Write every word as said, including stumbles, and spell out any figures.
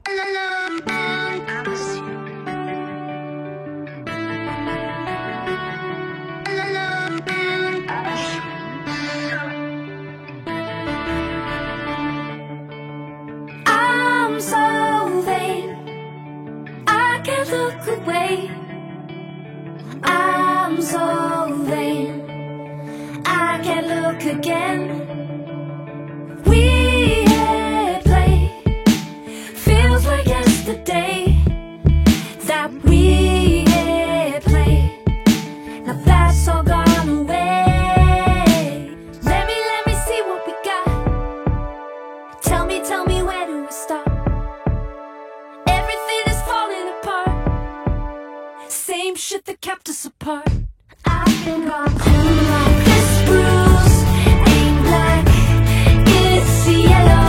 I'm so vain, I can't look away. I'm so vain, I can't look again. We had played, feels like yesterday that we had played. Now that's all gone away. Let me, let me see what we got. Tell me, tell me, where do we start? Everything is falling apart. Same shit that kept us apart. I've been gone too long. This bruise ain't black, it's yellow.